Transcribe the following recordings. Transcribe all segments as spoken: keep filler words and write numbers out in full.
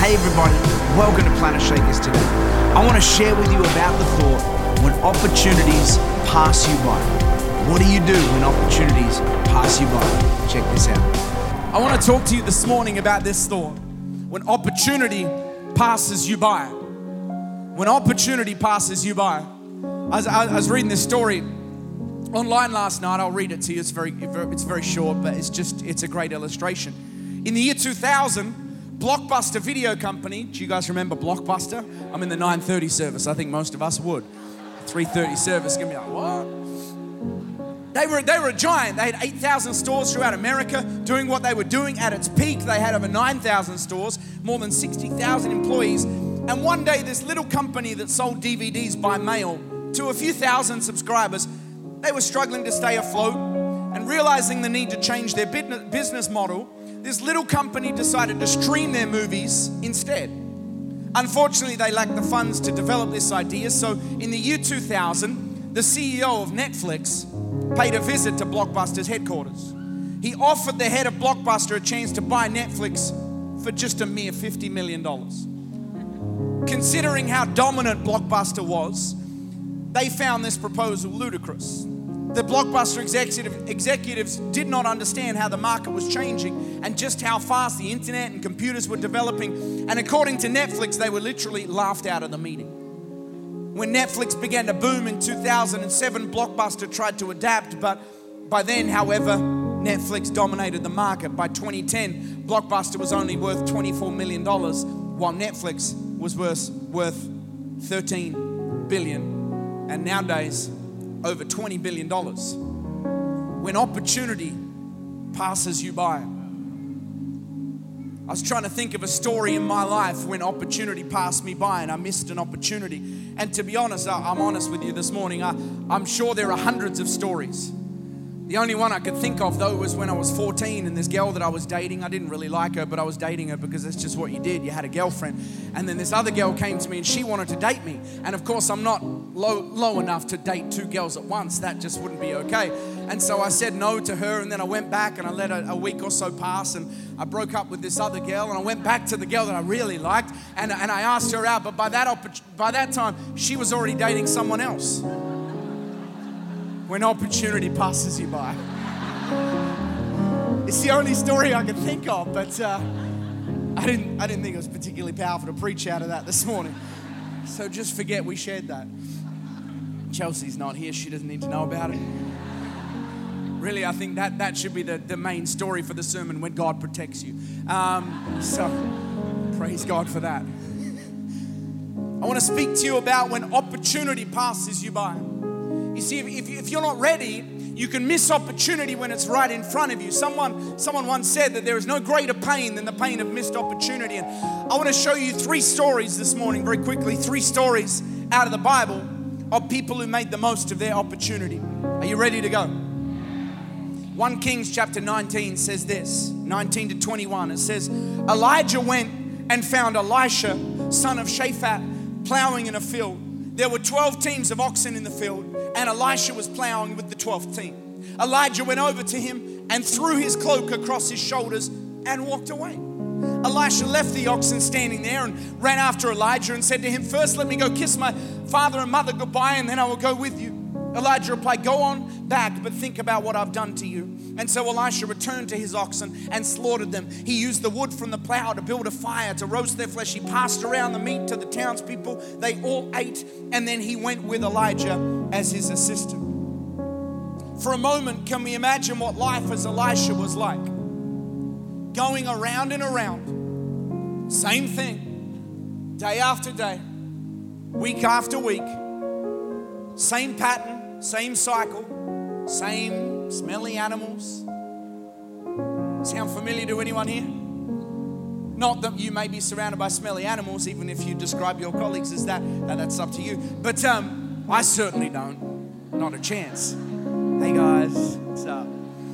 Hey everybody, welcome to Planet Shakers today. I want to share with you about the thought when opportunities pass you by. What do you do when opportunities pass you by? Check this out. I want to talk to you this morning about this thought. When opportunity passes you by. When opportunity passes you by. I was, I was reading this story online last night. I'll read it to you. It's very, it's very short, but it's just, it's a great illustration. In the year two thousand, Blockbuster Video Company. Do you guys remember Blockbuster? I'm in the nine thirty service. I think most of us would. three thirty service, gonna be like, what? They were, they were a giant. They had eight thousand stores throughout America doing what they were doing. At its peak, they had over nine thousand stores, more than sixty thousand employees. And one day, this little company that sold D V Ds by mail to a few thousand subscribers, they were struggling to stay afloat and realizing the need to change their business model. This little company decided to stream their movies instead. Unfortunately, they lacked the funds to develop this idea, so in the year two thousand, the C E O of Netflix paid a visit to Blockbuster's headquarters. He offered the head of Blockbuster a chance to buy Netflix for just a mere fifty million dollars. Considering how dominant Blockbuster was, they found this proposal ludicrous. The Blockbuster executive, executives did not understand how the market was changing and just how fast the internet and computers were developing. And according to Netflix, they were literally laughed out of the meeting. When Netflix began to boom in two thousand seven, Blockbuster tried to adapt, but by then, however, Netflix dominated the market. By twenty ten, Blockbuster was only worth twenty-four million dollars, while Netflix was worth, worth thirteen billion dollars. And nowadays, over twenty billion dollars. When opportunity passes you by. I was trying to think of a story in my life when opportunity passed me by and I missed an opportunity. And to be honest, I'm honest with you this morning, I, I'm sure there are hundreds of stories. The only one I could think of though was when I was fourteen and this girl that I was dating, I didn't really like her, but I was dating her because that's just what you did. You had a girlfriend. And then this other girl came to me and she wanted to date me. And of course, I'm not low, low enough to date two girls at once. That just wouldn't be okay. And so I said no to her, and then I went back and I let a, a week or so pass, and I broke up with this other girl, and I went back to the girl that I really liked, and, and I asked her out, but by that, oppor- by that time, she was already dating someone else. When opportunity passes you by. It's the only story I could think of, but uh, I didn't I didn't think it was particularly powerful to preach out of that this morning. So just forget we shared that. Chelsea's not here, she doesn't need to know about it. Really, I think that, that should be the, the main story for the sermon, when God protects you. Um, so, praise God for that. I want to speak to you about when opportunity passes you by. You see, if, if you're not ready, you can miss opportunity when it's right in front of you. Someone, someone once said that there is no greater pain than the pain of missed opportunity. And I want to show you three stories this morning, very quickly, three stories out of the Bible of people who made the most of their opportunity. Are you ready to go? First Kings chapter nineteen says this, nineteen to twenty-one. It says, Elijah went and found Elisha, son of Shaphat, plowing in a field. There were twelve teams of oxen in the field, and Elisha was plowing with the twelfth team. Elijah went over to him and threw his cloak across his shoulders and walked away. Elisha left the oxen standing there and ran after Elijah and said to him, first let me go kiss my father and mother goodbye, and then I will go with you. Elijah replied, go on back, but think about what I've done to you. And so Elisha returned to his oxen and slaughtered them. He used the wood from the plow to build a fire to roast their flesh. He passed around the meat to the townspeople. They all ate, and then he went with Elijah as his assistant. For a moment, can we imagine what life as Elisha was like? Going around and around, same thing, day after day, week after week, same pattern, same cycle, same smelly animals. Sound familiar to anyone here? Not that you may be surrounded by smelly animals, even if you describe your colleagues as that, now that's up to you. But um, I certainly don't, not a chance. Hey guys, what's up?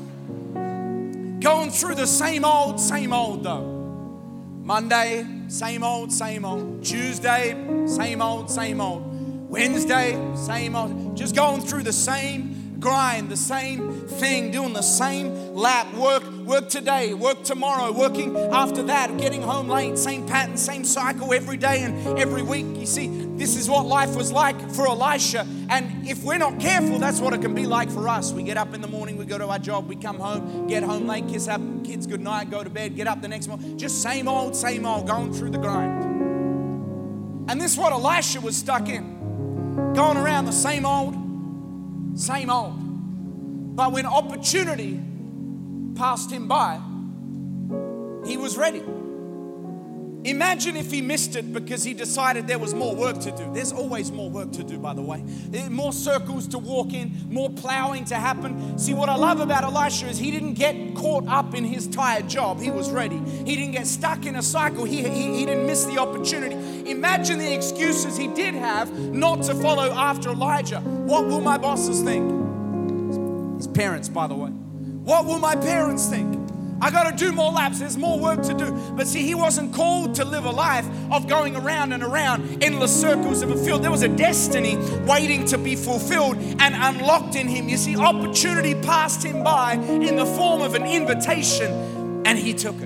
Going through the same old, same old though. Monday, same old, same old. Tuesday, same old, same old. Wednesday, same old. Just going through the same grind, the same thing, doing the same lap, work work today, work tomorrow, working after that, getting home late, same pattern, same cycle every day and every week. You see, this is what life was like for Elisha. And if we're not careful, that's what it can be like for us. We get up in the morning, we go to our job, we come home, get home late, kiss our kids good night, go to bed, get up the next morning. Just same old, same old, going through the grind. And this is what Elisha was stuck in. Going around the same old, same old. But when opportunity passed him by, he was ready. Imagine if he missed it because he decided there was more work to do. There's always more work to do, by the way. There's more circles to walk in, more plowing to happen. See, what I love about Elisha is he didn't get caught up in his tired job. He was ready. He didn't get stuck in a cycle. He, he, he didn't miss the opportunity. Imagine the excuses he did have not to follow after Elijah. What will my bosses think? His parents, by the way. What will my parents think? I got to do more laps. There's more work to do. But see, he wasn't called to live a life of going around and around endless circles of a field. There was a destiny waiting to be fulfilled and unlocked in him. You see, opportunity passed him by in the form of an invitation, and he took it.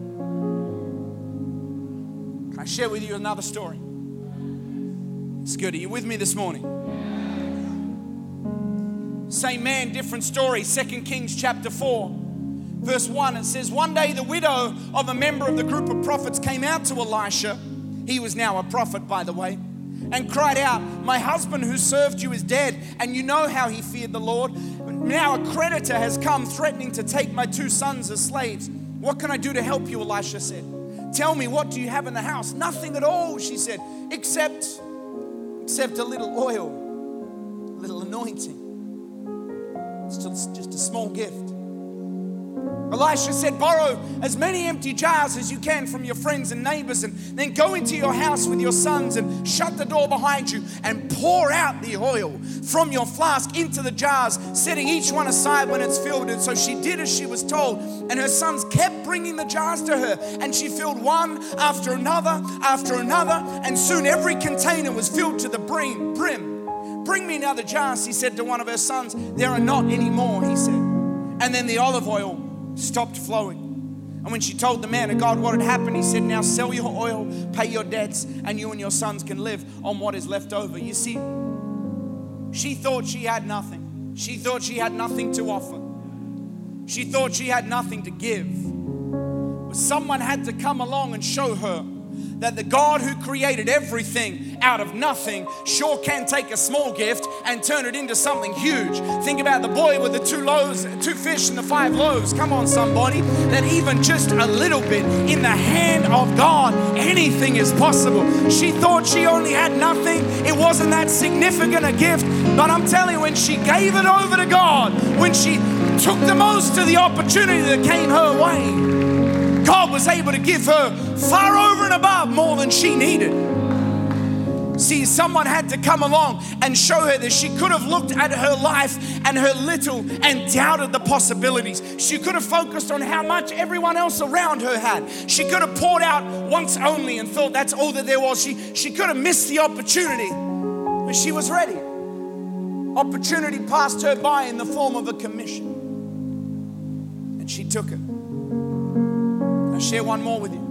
Can I share with you another story? It's good. Are you with me this morning? Same man, different story. Second Kings chapter four. Verse one, it says, one day the widow of a member of the group of prophets came out to Elisha. He was now a prophet, by the way, and cried out, my husband who served you is dead, and you know how he feared the Lord. Now a creditor has come threatening to take my two sons as slaves. What can I do to help you? Elisha said. Tell me, what do you have in the house? Nothing at all, she said, except, except a little oil, a little anointing. It's just a small gift. Elisha said, borrow as many empty jars as you can from your friends and neighbors, and then go into your house with your sons and shut the door behind you and pour out the oil from your flask into the jars, setting each one aside when it's filled. And so she did as she was told, and her sons kept bringing the jars to her, and she filled one after another after another, and soon every container was filled to the brim. brim. Bring me another jar, she said to one of her sons. There are not any more, he said. And then the olive oil stopped flowing. And when she told the man of God what had happened, he said, now sell your oil, pay your debts, and you and your sons can live on what is left over. You see, she thought she had nothing. She thought she had nothing to offer. She thought she had nothing to give. But someone had to come along and show her that the God who created everything out of nothing sure can take a small gift and turn it into something huge. Think about the boy with the two loaves, two fish and the five loaves. Come on, somebody. That even just a little bit in the hand of God, anything is possible. She thought she only had nothing. It wasn't that significant a gift. But I'm telling you, when she gave it over to God, when she took the most of the opportunity that came her way, God was able to give her far over and above more than she needed. See, someone had to come along and show her that she could have looked at her life and her little and doubted the possibilities. She could have focused on how much everyone else around her had. She could have poured out once only and thought that's all that there was. She, she could have missed the opportunity, but she was ready. Opportunity passed her by in the form of a commission, and she took it. I'll share one more with you.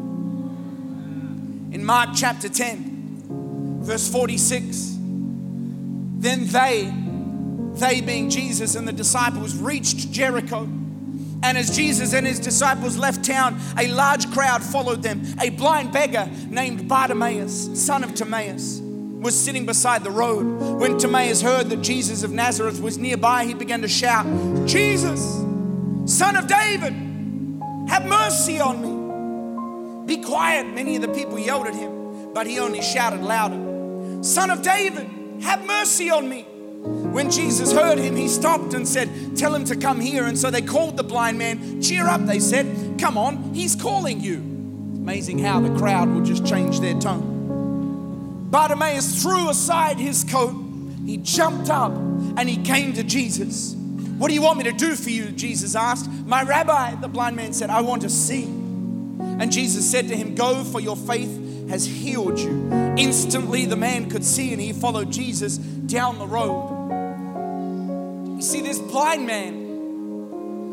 In Mark chapter ten, verse forty-six, then they, they being Jesus and the disciples, reached Jericho. And as Jesus and his disciples left town, a large crowd followed them. A blind beggar named Bartimaeus, son of Timaeus, was sitting beside the road. When Timaeus heard that Jesus of Nazareth was nearby, he began to shout, Jesus, Son of David, have mercy on me. Be quiet, many of the people yelled at him, but he only shouted louder, Son of David, have mercy on me. When Jesus heard him, he stopped and said, tell him to come here. And so they called the blind man. Cheer up, they said, come on, he's calling you. Amazing how the crowd will just change their tone. Bartimaeus threw aside his coat. He jumped up and he came to Jesus. What do you want me to do for you? Jesus asked. My rabbi, the blind man said, I want to see. And Jesus said to him, go, for your faith has healed you. Instantly the man could see, and he followed Jesus down the road. You see, this blind man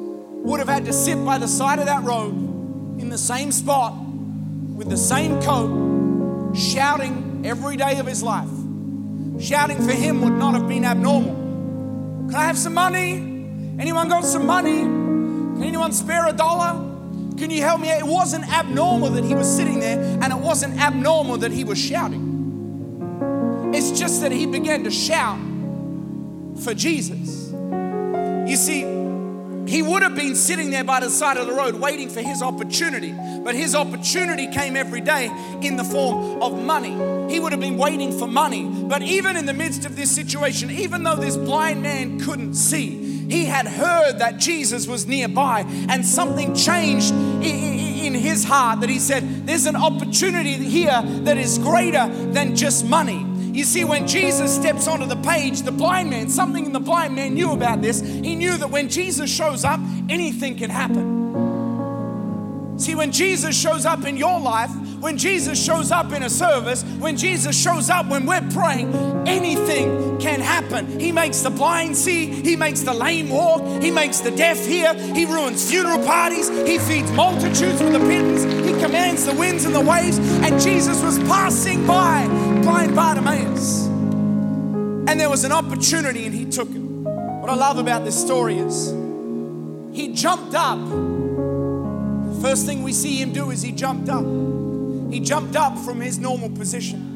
would have had to sit by the side of that road in the same spot with the same coat, shouting every day of his life. Shouting for him would not have been abnormal. Can I have some money? Anyone got some money? Can anyone spare a dollar? Can you help me? It wasn't abnormal that he was sitting there, and it wasn't abnormal that he was shouting. It's just that he began to shout for Jesus. You see, he would have been sitting there by the side of the road waiting for his opportunity, but his opportunity came every day in the form of money. He would have been waiting for money. But even in the midst of this situation, even though this blind man couldn't see, he had heard that Jesus was nearby, and something changed in his heart, that he said, there's an opportunity here that is greater than just money. You see, when Jesus steps onto the page, the blind man, something in the blind man knew about this. He knew that when Jesus shows up, anything can happen. See, when Jesus shows up in your life, when Jesus shows up in a service, when Jesus shows up when we're praying, anything can happen. He makes the blind see, he makes the lame walk, he makes the deaf hear, he ruins funeral parties, he feeds multitudes with the pittance, he commands the winds and the waves. And Jesus was passing by blind Bartimaeus, and there was an opportunity and he took it. What I love about this story is he jumped up. The first thing we see him do is he jumped up. He jumped up from his normal position.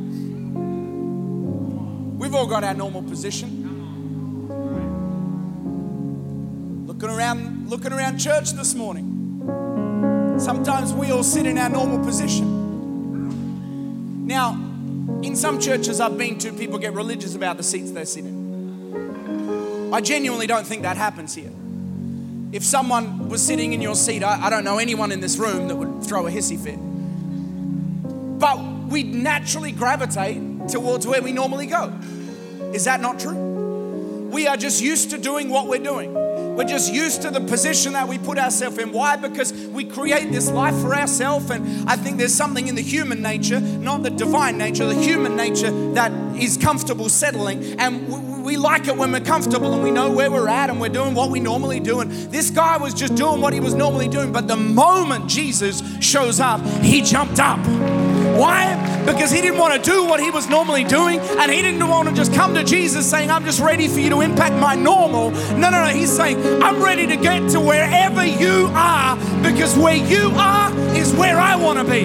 We've all got our normal position. Looking around, looking around church this morning. Sometimes we all sit in our normal position. Now, in some churches I've been to, people get religious about the seats they sit in. I genuinely don't think that happens here. If someone was sitting in your seat, I, I don't know anyone in this room that would throw a hissy fit. But we naturally gravitate towards where we normally go. Is that not true? We are just used to doing what we're doing. We're just used to the position that we put ourselves in. Why? Because we create this life for ourselves, and I think there's something in the human nature, not the divine nature, the human nature that is comfortable settling, and we, we like it when we're comfortable and we know where we're at and we're doing what we normally do. And this guy was just doing what he was normally doing, but the moment Jesus shows up, he jumped up. Why? Because he didn't want to do what he was normally doing, and he didn't want to just come to Jesus saying, I'm just ready for you to impact my normal. No, no, no. He's saying, I'm ready to get to wherever you are, because where you are is where I want to be.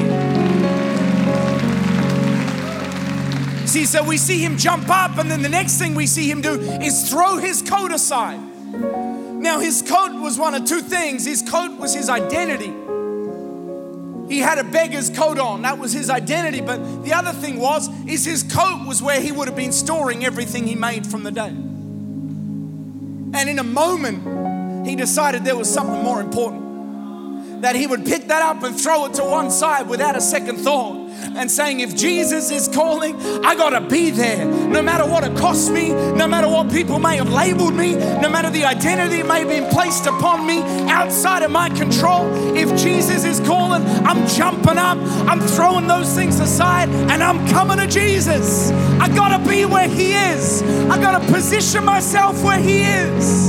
See, so we see him jump up, and then the next thing we see him do is throw his coat aside. Now, his coat was one of two things. His coat was his identity. He had a beggar's coat on. That was his identity. But the other thing was, is his coat was where he would have been storing everything he made from the day. And in a moment, he decided there was something more important, that he would pick that up and throw it to one side without a second thought, and saying, if Jesus is calling, I gotta be there. No matter what it costs me, no matter what people may have labeled me, no matter the identity that may have been placed upon me outside of my control, if Jesus is calling, I'm jumping up, I'm throwing those things aside, and I'm coming to Jesus. I gotta be where he is. I gotta position myself where he is.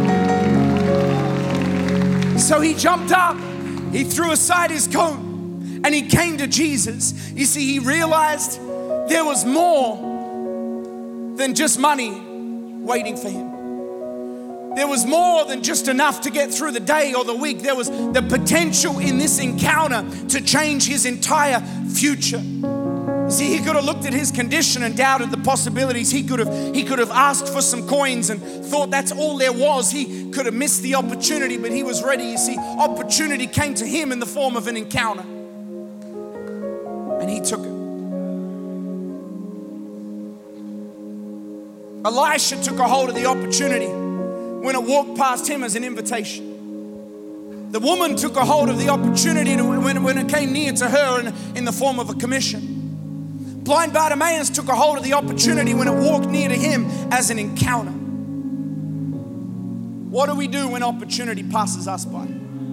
So he jumped up, he threw aside his coat, and he came to Jesus. You see, he realized there was more than just money waiting for him. There was more than just enough to get through the day or the week. There was the potential in this encounter to change his entire future. You see, he could have looked at his condition and doubted the possibilities. He could have, he could have asked for some coins and thought that's all there was. He could have missed the opportunity, but he was ready. You see, opportunity came to him in the form of an encounter. And he took it. Elisha took a hold of the opportunity when it walked past him as an invitation. The woman took a hold of the opportunity to, when, when it came near to her in, in the form of a commission. Blind Bartimaeus took a hold of the opportunity when it walked near to him as an encounter. What do we do when opportunity passes us by?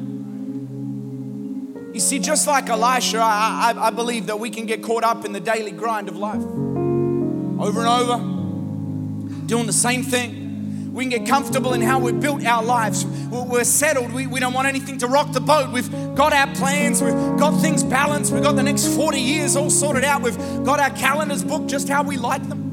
You see, just like Elisha, I, I, I believe that we can get caught up in the daily grind of life. Over and over, doing the same thing. We can get comfortable in how we've built our lives. We're settled. We, we don't want anything to rock the boat. We've got our plans. We've got things balanced. We've got the next forty years all sorted out. We've got our calendars booked just how we like them.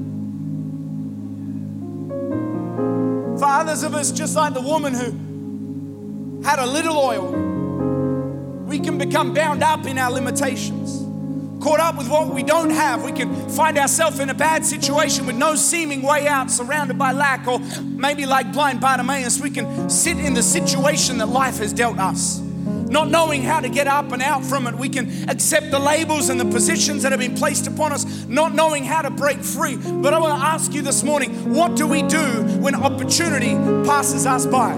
For others of us, just like the woman who had a little oil, we can become bound up in our limitations. Caught up with what we don't have. We can find ourselves in a bad situation with no seeming way out, surrounded by lack, or maybe like blind Bartimaeus, we can sit in the situation that life has dealt us, not knowing how to get up and out from it. We can accept the labels and the positions that have been placed upon us, not knowing how to break free. But I want to ask you this morning, what do we do when opportunity passes us by?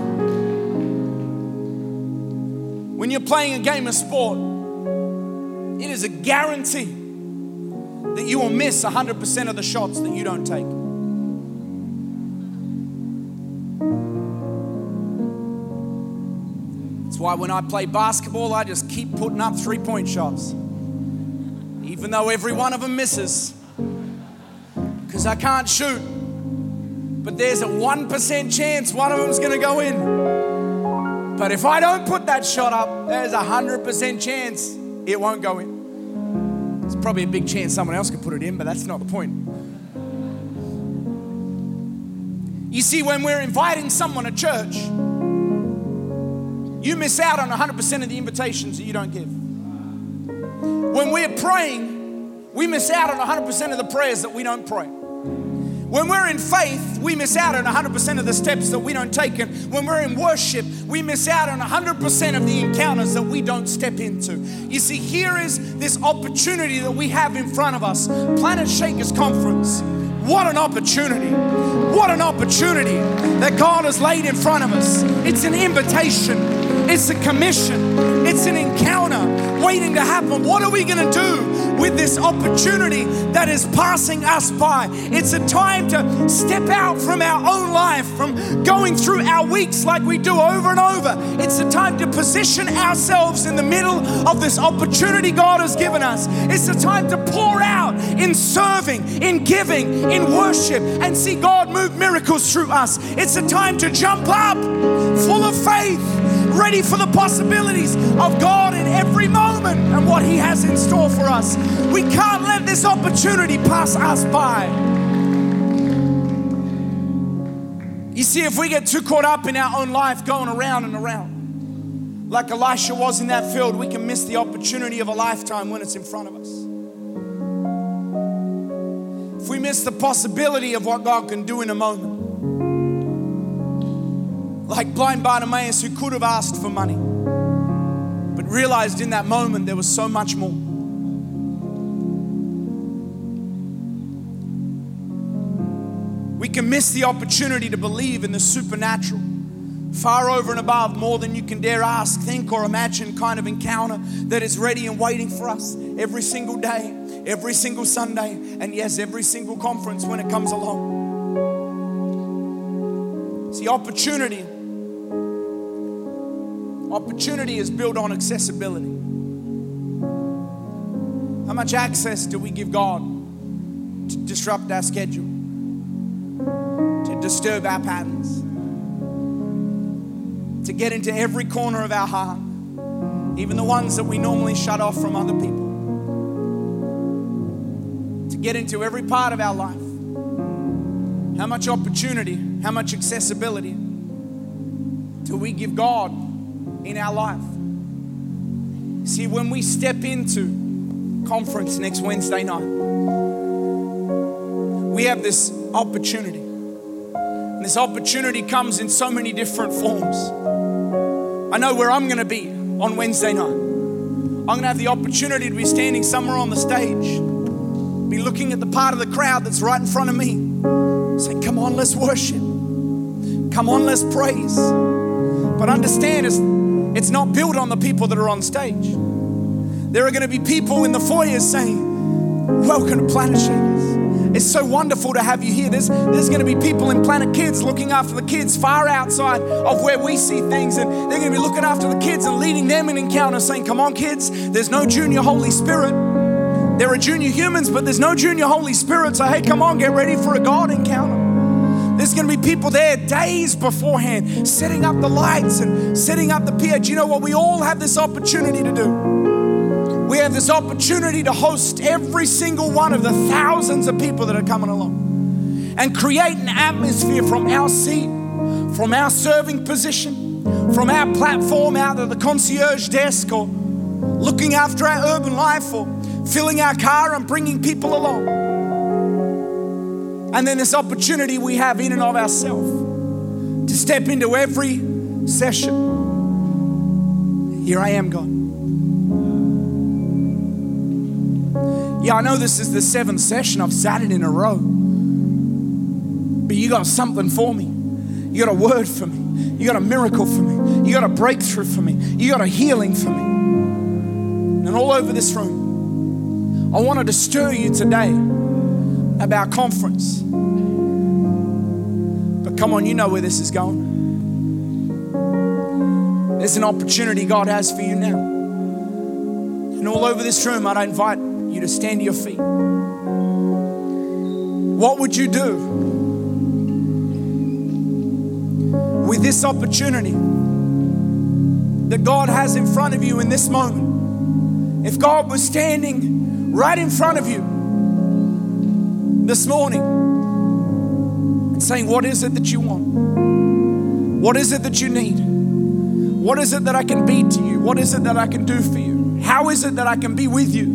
When you're playing a game of sport, it is a guarantee that you will miss one hundred percent of the shots that you don't take. That's why when I play basketball, I just keep putting up three-point shots, even though every one of them misses, because I can't shoot. But there's a one percent chance one of them's going to go in. But if I don't put that shot up, there's a one hundred percent chance it won't go in. There's probably a big chance someone else could put it in, but that's not the point. You see, when we're inviting someone to church, you miss out on one hundred percent of the invitations that you don't give. When we're praying, we miss out on one hundred percent of the prayers that we don't pray. When we're in faith, we miss out on one hundred percent of the steps that we don't take. And when we're in worship, we miss out on one hundred percent of the encounters that we don't step into. You see, here is this opportunity that we have in front of us. Planet Shakers Conference. What an opportunity. What an opportunity that God has laid in front of us. It's an invitation. It's a commission. It's an encounter waiting to happen. What are we going to do with this opportunity that is passing us by? It's a time to step out from our own life, from going through our weeks like we do over and over. It's a time to position ourselves in the middle of this opportunity God has given us. It's a time to pour out in serving, in giving, in worship, and see God move miracles through us. It's a time to jump up full of faith, ready for the possibilities of God in every moment and what He has in store for us. We can't let this opportunity pass us by. You see, if we get too caught up in our own life going around and around, like Elisha was in that field, we can miss the opportunity of a lifetime when it's in front of us. If we miss the possibility of what God can do in a moment, like blind Bartimaeus, who could have asked for money, but realized in that moment there was so much more. We can miss the opportunity to believe in the supernatural, far over and above, more than you can dare ask, think, or imagine kind of encounter that is ready and waiting for us every single day, every single Sunday, and yes, every single conference when it comes along. See, opportunity Opportunity is built on accessibility. How much access do we give God to disrupt our schedule, to disturb our patterns, to get into every corner of our heart, even the ones that we normally shut off from other people, to get into every part of our life? How much opportunity, how much accessibility do we give God in our life? See, when we step into conference next Wednesday night, we have this opportunity. And this opportunity comes in so many different forms. I know where I'm going to be on Wednesday night. I'm going to have the opportunity to be standing somewhere on the stage, be looking at the part of the crowd that's right in front of me, saying, come on, let's worship. Come on, let's praise. But understand, it's It's not built on the people that are on stage. There are going to be people in the foyer saying, welcome to Planet Shakers. It's so wonderful to have you here. There's, there's going to be people in Planet Kids looking after the kids far outside of where we see things. And they're going to be looking after the kids and leading them in encounters, saying, come on, kids, there's no junior Holy Spirit. There are junior humans, but there's no junior Holy Spirit. So, hey, come on, get ready for a God encounter. There's going to be people there days beforehand, setting up the lights and setting up the pier. Do you know what? We all have this opportunity to do. We have this opportunity to host every single one of the thousands of people that are coming along and create an atmosphere from our seat, from our serving position, from our platform out at the concierge desk, or looking after our urban life, or filling our car and bringing people along. And then this opportunity we have in and of ourselves to step into every session. Here I am, God. Yeah, I know this is the seventh session. I've sat it in a row. But you got something for me. You got a word for me. You got a miracle for me. You got a breakthrough for me. You got a healing for me. And all over this room, I wanted to stir you today about conference. But come on, you know where this is going. There's an opportunity God has for you now. And all over this room, I'd invite you to stand to your feet. What would you do with this opportunity that God has in front of you in this moment? If God was standing right in front of you this morning and saying, what is it that you want? What is it that you need? What is it that I can be to you? What is it that I can do for you? How is it that I can be with you?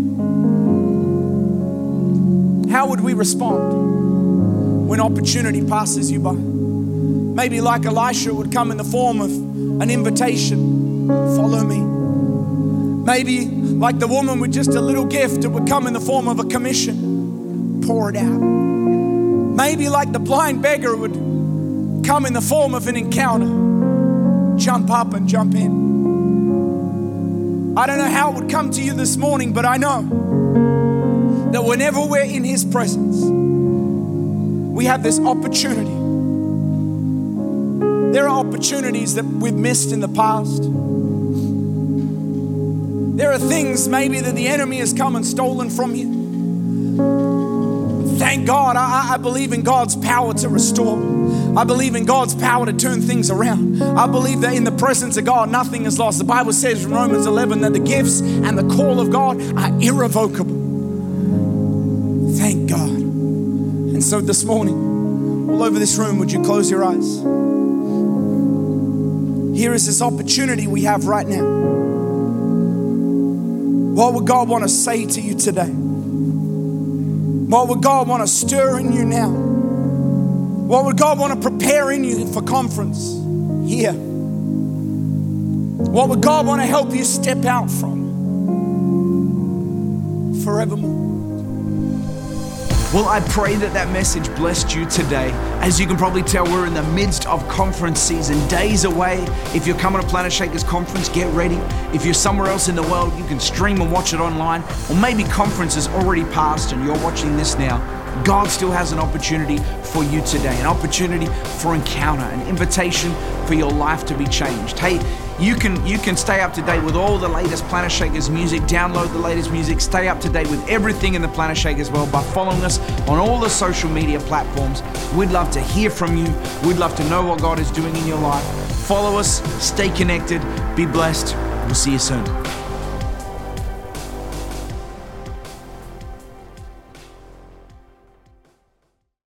How would we respond when opportunity passes you by? Maybe like Elisha, it would come in the form of an invitation, follow me. Maybe like the woman with just a little gift, it would come in the form of a commission, pour it out. Maybe like the blind beggar, it would come in the form of an encounter, jump up and jump in. I don't know how it would come to you this morning, but I know that whenever we're in His presence, we have this opportunity. There are opportunities that we've missed in the past. There are things maybe that the enemy has come and stolen from you. Thank God, I, I believe in God's power to restore. I believe in God's power to turn things around. I believe that in the presence of God, nothing is lost. The Bible says in Romans eleven that the gifts and the call of God are irrevocable. Thank God. And so this morning, all over this room, would you close your eyes? Here is this opportunity we have right now. What would God want to say to you today? What would God want to stir in you now? What would God want to prepare in you for conference here? What would God want to help you step out from forevermore? Well, I pray that that message blessed you today. As you can probably tell, we're in the midst of conference season, days away. If you're coming to Planet Shakers conference, get ready. If you're somewhere else in the world, you can stream and watch it online. Or maybe conference has already passed and you're watching this now. God still has an opportunity for you today, an opportunity for encounter, an invitation for your life to be changed. Hey, you can you can stay up to date with all the latest Planet Shakers music, download the latest music, stay up to date with everything in the Planet Shakers world by following us on all the social media platforms. We'd love to hear from you. We'd love to know what God is doing in your life. Follow us, stay connected, be blessed. We'll see you soon.